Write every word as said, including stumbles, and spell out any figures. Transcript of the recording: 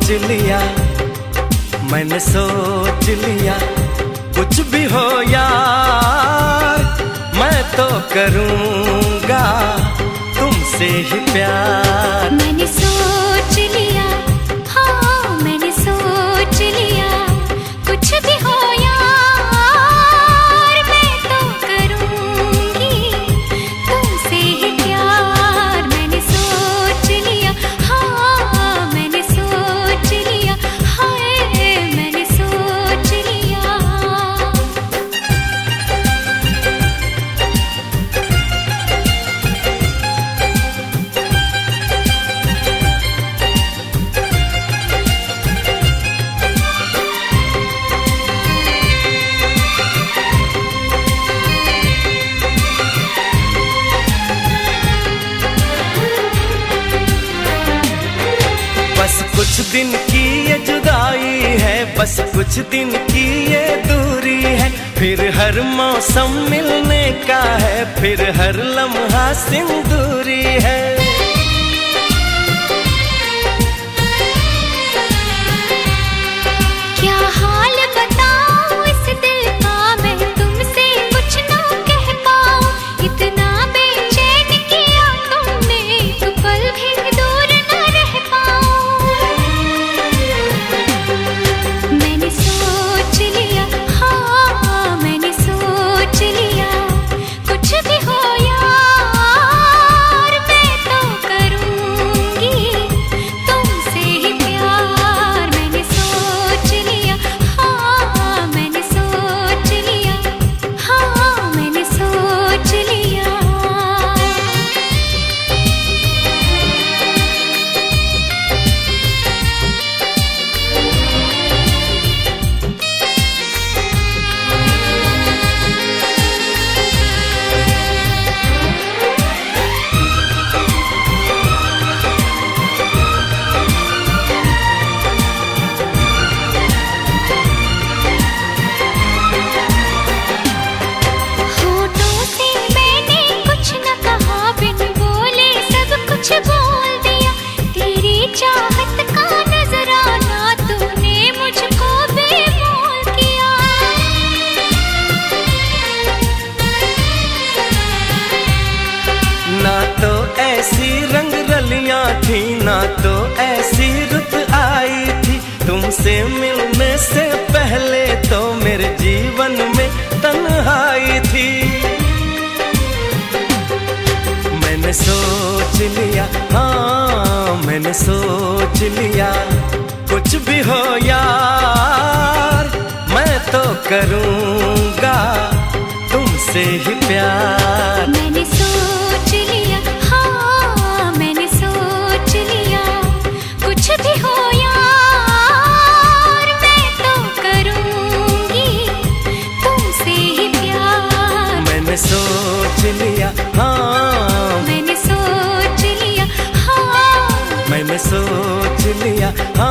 लिया, मैंने सोच लिया, कुछ भी हो यार मैं तो करूँगा तुमसे ही प्यार। मैंने सोच लिया, हाँ मैंने सोच लिया, कुछ भी हो यार मैं तो करूँगी तुमसे ही प्यार। मैंने सोच लिया, हाँ मैंने सोच लिया, हाय मैंने सोच लिया। बस कुछ दिन की ये जुदाई है, बस कुछ दिन की ये दूरी है, फिर हर मौसम मिलने का है, फिर हर लम्हा सिंदूरी है। क्या हाल बताऊं इस दिल का, मैं तुमसे कुछ ना कह पाऊं, इतना बेचैन किया तुमने तो पल भी दूर न रह पाऊं। मैंने सोच लिया, हाँ मैंने सोच लिया, कुछ भी हो यार मैं तो करूँगी तुमसे ही प्यार। मैंने सोच लिया, हाँ मैंने सोच लिया, हाँ मैंने सोच लिया। होठों से मैंने कुछ न कहा, बिन बोले सब कुछ बोल दिया, तेरी चाहत का नजराना तूने मुझको बेमोल किया। ना तो ऐसी रंग रलियां थी, ना तो ऐसी रुत आई थी, तुमसे मिलने से पहले तो मेरे जीवन में तन्हाई थी। मैंने सोच लिया, हाँ मैंने सोच लिया, कुछ भी हो यार मैं तो करूँगा तुमसे ही प्यार। मैंने सोच लिया, हाँ मैंने सोच लिया, कुछ भी हो यार मैं तो करूँगी तुमसे ही प्यार। मैंने सोच लिया, हाँ मैंने सोच लिया, हाँ मैंने सोच लिया, हाँ